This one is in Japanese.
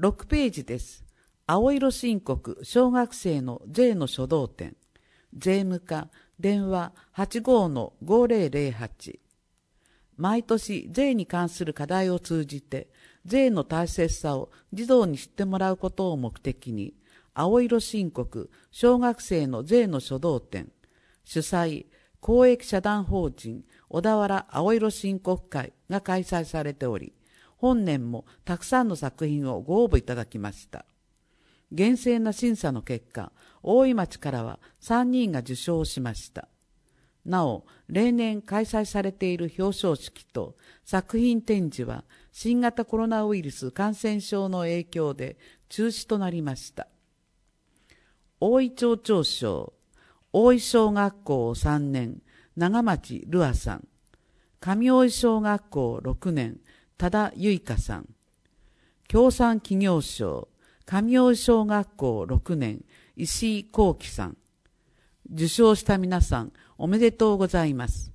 6ページです。青色申告小学生の税の初動点。税務課電話 85-5008。毎年税に関する課題を通じて税の大切さを児童に知ってもらうことを目的に、青色申告小学生の税の初動点、主催公益社団法人小田原青色申告会が開催されており、本年もたくさんの作品をご応募いただきました。厳正な審査の結果、大井町からは3人が受賞しました。なお、例年開催されている表彰式と作品展示は新型コロナウイルス感染症の影響で中止となりました。大井町長賞、大井小学校3年、長町ルアさん。上大井小学校6年、多田由香さん。協賛企業賞、上大井小学校6年、石井幸喜さん。受賞した皆さん、おめでとうございます。